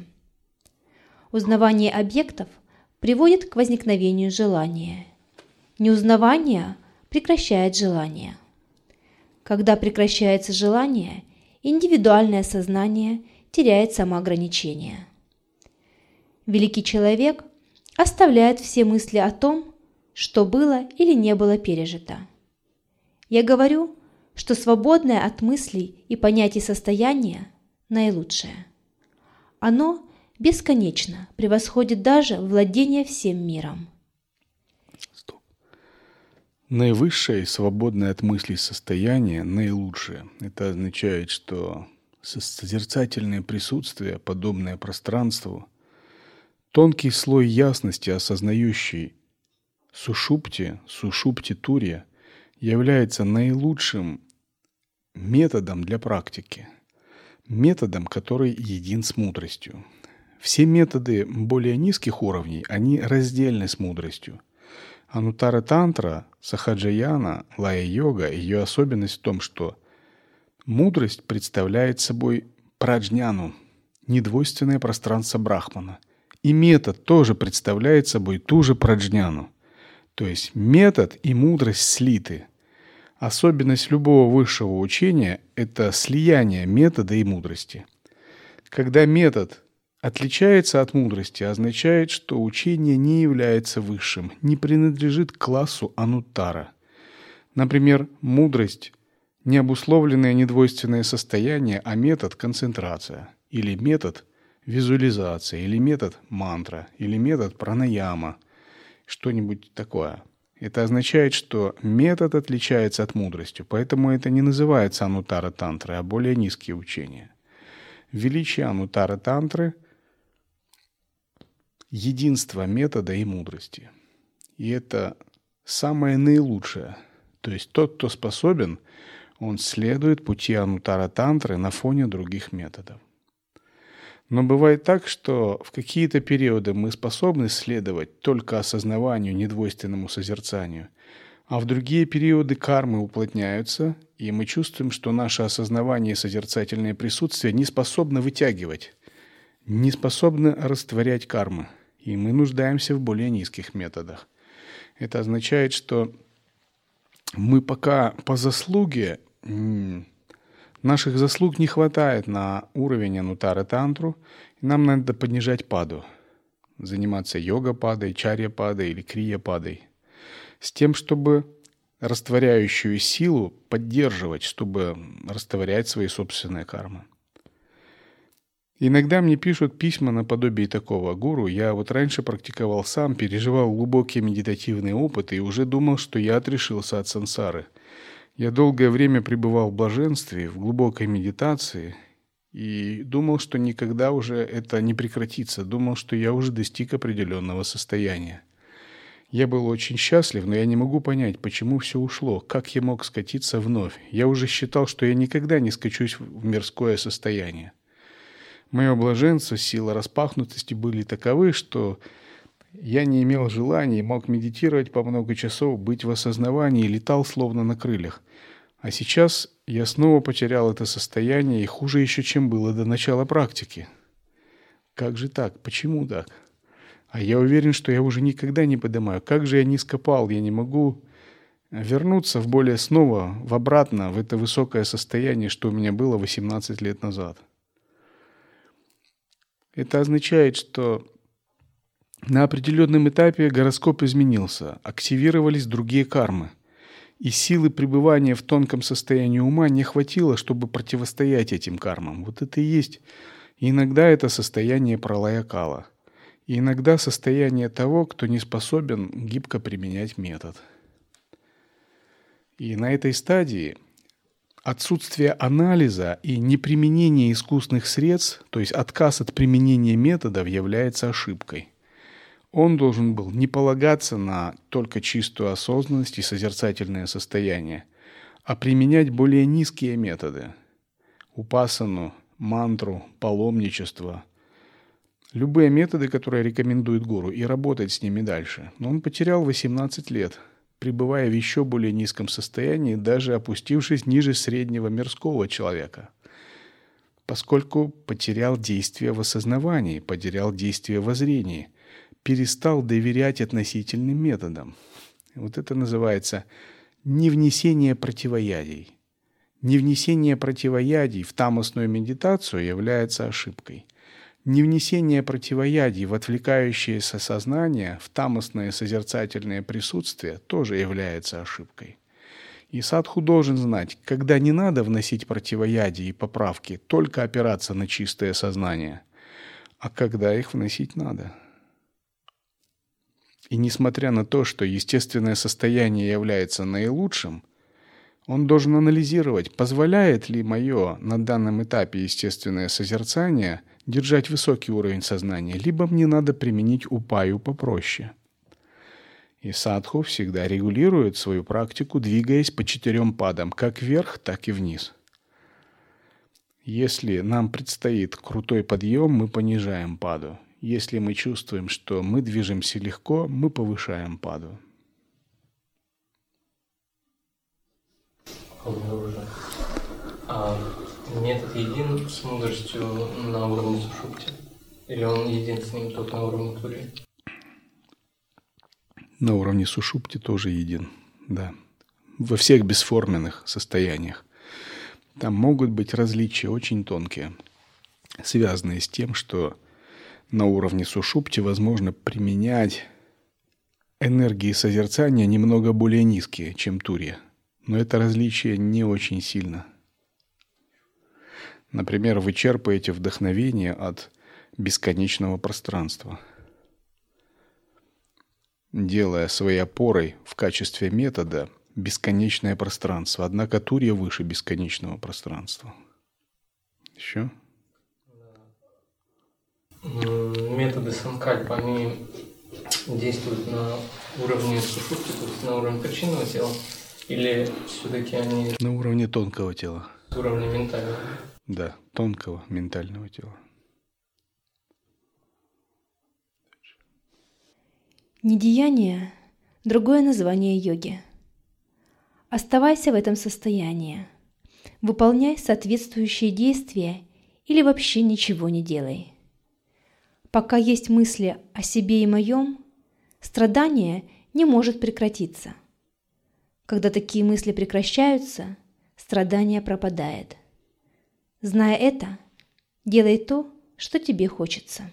Узнавание объектов приводит к возникновению желания. Неузнавание прекращает желание. Когда прекращается желание, индивидуальное сознание теряет самоограничение. Великий человек оставляет все мысли о том, что было или не было пережито. Я говорю, что свободное от мыслей и понятий состояние наилучшее. Оно бесконечно превосходит даже владение всем миром. Стоп. Наивысшее и свободное от мыслей состояние наилучшее. Это означает, что созерцательное присутствие, подобное пространству, тонкий слой ясности, осознающий сушупти, сушупти-турья, является наилучшим методом для практики, методом, который един с мудростью. Все методы более низких уровней, они раздельны с мудростью. Анутара-тантра, сахаджаяна, лая-йога, ее особенность в том, что мудрость представляет собой праджняну, недвойственное пространство брахмана. И метод тоже представляет собой ту же праджняну. То есть метод и мудрость слиты. Особенность любого высшего учения – это слияние метода и мудрости. Когда метод отличается от мудрости, означает, что учение не является высшим, не принадлежит к классу ануттара. Например, мудрость – не обусловленное недвойственное состояние, а метод – концентрация, или метод – визуализация, или метод – мантра, или метод – пранаяма, что-нибудь такое. Это означает, что метод отличается от мудрости, поэтому это не называется анутара-тантрой, а более низкие учения. Величие анутара-тантры – единство метода и мудрости. И это самое наилучшее. То есть тот, кто способен, он следует пути анутара-тантры на фоне других методов. Но бывает так, что в какие-то периоды мы способны следовать только осознаванию, недвойственному созерцанию, а в другие периоды кармы уплотняются, и мы чувствуем, что наше осознавание и созерцательное присутствие не способно вытягивать, не способны растворять кармы, и мы нуждаемся в более низких методах. Это означает, что мы пока по заслуге... Наших заслуг не хватает на уровень анутара-тантру, и нам надо поднижать паду, заниматься йога-падой, чарья-падой или крия-падой, с тем, чтобы растворяющую силу поддерживать, чтобы растворять свои собственные кармы. Иногда мне пишут письма наподобие такого: «Гуру, я вот раньше практиковал сам, переживал глубокие медитативные опыты и уже думал, что я отрешился от сансары. Я долгое время пребывал в блаженстве, в глубокой медитации и думал, что никогда уже это не прекратится, думал, что я уже достиг определенного состояния. Я был очень счастлив, но я не могу понять, почему все ушло, как я мог скатиться вновь. Я уже считал, что я никогда не скачусь в мирское состояние. Мое блаженство, сила распахнутости были таковы, что я не имел желания, мог медитировать по много часов, быть в осознавании, летал словно на крыльях. А сейчас я снова потерял это состояние, и хуже еще, чем было до начала практики. Как же так? Почему так? А я уверен, что я уже никогда не поднимаю. Как же я низко пал, я не могу вернуться в более снова, в обратно, в это высокое состояние, что у меня было восемнадцать лет назад. Это означает, что на определенном этапе гороскоп изменился, активировались другие кармы, и силы пребывания в тонком состоянии ума не хватило, чтобы противостоять этим кармам. Вот это и есть. И иногда это состояние пралая кала. И иногда состояние того, кто не способен гибко применять метод. И на этой стадии отсутствие анализа и неприменение искусственных средств, то есть отказ от применения методов, является ошибкой. Он должен был не полагаться на только чистую осознанность и созерцательное состояние, а применять более низкие методы – упасану, мантру, паломничество – любые методы, которые рекомендует гуру, и работать с ними дальше. Но он потерял восемнадцать лет, пребывая в еще более низком состоянии, даже опустившись ниже среднего мирского человека, поскольку потерял действие в осознавании, потерял действие во зрении, перестал доверять относительным методам. Вот это называется невнесение противоядий. Невнесение противоядий в тамосную медитацию является ошибкой. Невнесение противоядий в отвлекающееся сознание, в тамосное созерцательное присутствие тоже является ошибкой. И садху должен знать, когда не надо вносить противоядия и поправки, только опираться на чистое сознание, а когда их вносить надо. И несмотря на то, что естественное состояние является наилучшим, он должен анализировать, позволяет ли мое на данном этапе естественное созерцание держать высокий уровень сознания, либо мне надо применить упаю попроще. И садху всегда регулирует свою практику, двигаясь по четырем падам, как вверх, так и вниз. Если нам предстоит крутой подъем, мы понижаем паду. Если мы чувствуем, что мы движемся легко, мы повышаем паду. А метод един с мудростью на уровне сушупти? Или он един с ним только на уровне тури? На уровне сушупти тоже един, да. Во всех бесформенных состояниях. Там могут быть различия очень тонкие, связанные с тем, что на уровне сушупти возможно применять энергии созерцания немного более низкие, чем турья. Но это различие не очень сильно. Например, вы черпаете вдохновение от бесконечного пространства, делая своей опорой в качестве метода бесконечное пространство. Однако турья выше бесконечного пространства. Еще? Методы санкальпа, они действуют на уровне сушупти, то есть на уровне причинного тела? Или все-таки они... На уровне тонкого тела. С уровня ментального? Да, тонкого ментального тела. Недеяние – другое название йоги. Оставайся в этом состоянии. Выполняй соответствующие действия или вообще ничего не делай. Пока есть мысли о себе и моем, страдание не может прекратиться. Когда такие мысли прекращаются, страдание пропадает. Зная это, делай то, что тебе хочется.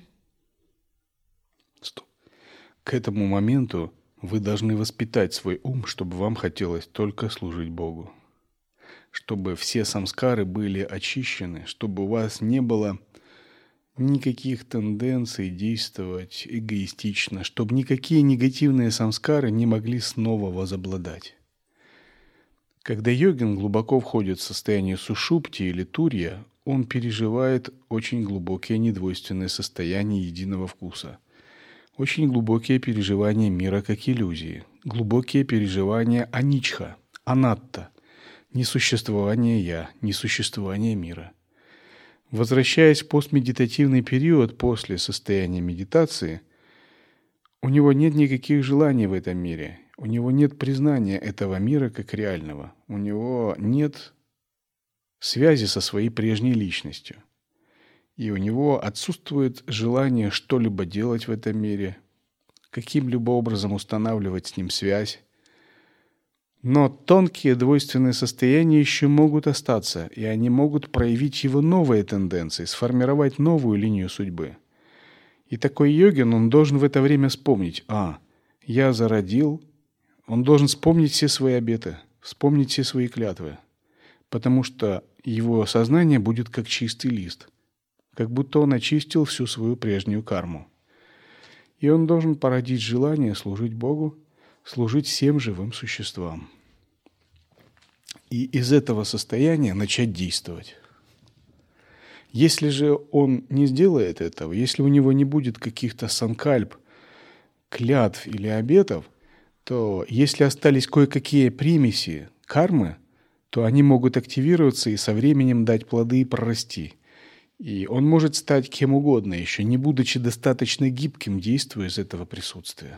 Стоп. К этому моменту вы должны воспитать свой ум, чтобы вам хотелось только служить Богу. Чтобы все самскары были очищены, чтобы у вас не было никаких тенденций действовать эгоистично, чтобы никакие негативные самскары не могли снова возобладать. Когда йогин глубоко входит в состояние сушупти или турья, он переживает очень глубокие недвойственные состояния единого вкуса. очень глубокие переживания мира как иллюзии, глубокие переживания аничха, анатта, несуществование «я», несуществование мира. Возвращаясь в постмедитативный период после состояния медитации, у него нет никаких желаний в этом мире, у него нет признания этого мира как реального, у него нет связи со своей прежней личностью. И у него отсутствует желание что-либо делать в этом мире, каким-либо образом устанавливать с ним связь. Но тонкие двойственные состояния еще могут остаться, и они могут проявить его новые тенденции, сформировать новую линию судьбы. И такой йогин, он должен в это время вспомнить: а, я зародил, он должен вспомнить все свои обеты, вспомнить все свои клятвы, потому что его сознание будет как чистый лист, как будто он очистил всю свою прежнюю карму. И он должен породить желание служить Богу, служить всем живым существам. И из этого состояния начать действовать. Если же он не сделает этого, если у него не будет каких-то санкальп, клятв или обетов, то если остались кое-какие примеси кармы, то они могут активироваться и со временем дать плоды и прорасти. И он может стать кем угодно, еще не будучи достаточно гибким, действуя из этого присутствия.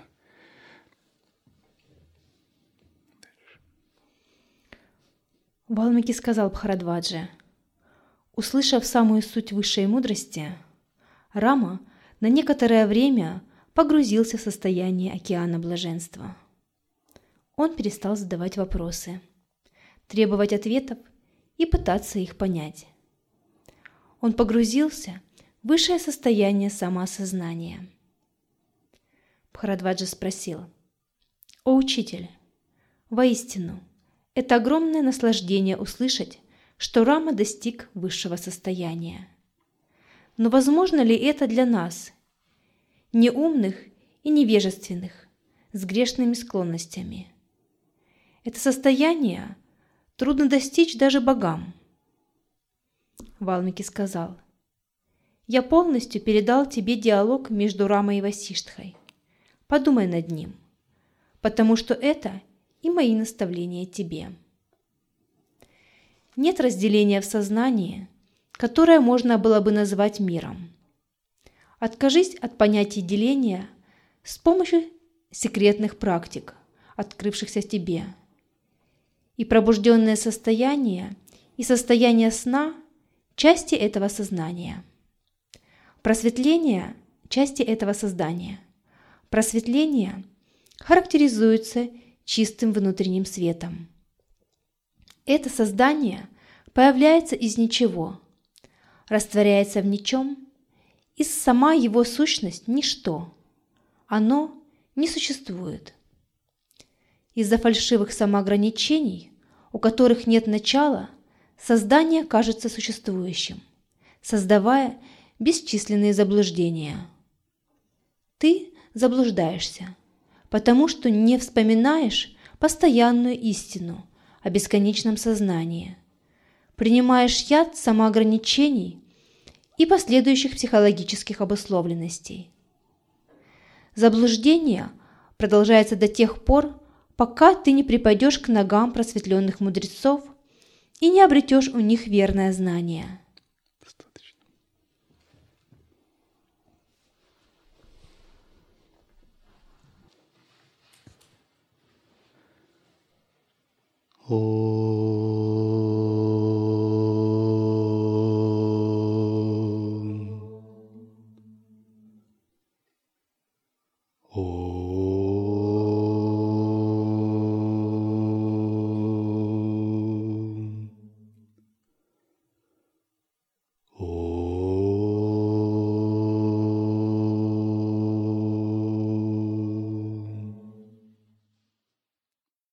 Валмики сказал Бхарадваджа: услышав самую суть высшей мудрости, Рама на некоторое время погрузился в состояние океана блаженства. Он перестал задавать вопросы, требовать ответов и пытаться их понять. Он погрузился в высшее состояние самоосознания. Бхарадваджа спросил: «О учитель, воистину, это огромное наслаждение услышать, что Рама достиг высшего состояния. Но возможно ли это для нас, неумных и невежественных, с грешными склонностями? Это состояние трудно достичь даже богам». Валмики сказал: «Я полностью передал тебе диалог между Рамой и Васиштхой. Подумай над ним, потому что это и мои наставления тебе. Нет разделения в сознании, которое можно было бы назвать миром. Откажись от понятия деления с помощью секретных практик, открывшихся тебе. И пробужденное состояние и состояние сна – части этого сознания. Просветление – части этого создания. Просветление характеризуется чистым внутренним светом. Это создание появляется из ничего, растворяется в ничем, и сама его сущность – ничто. Оно не существует. Из-за фальшивых самоограничений, у которых нет начала, создание кажется существующим, создавая бесчисленные заблуждения. Ты заблуждаешься, потому что не вспоминаешь постоянную истину о бесконечном сознании, принимаешь яд самоограничений и последующих психологических обусловленностей. Заблуждение продолжается до тех пор, пока ты не припадешь к ногам просветленных мудрецов и не обретешь у них верное знание. Достаточно. О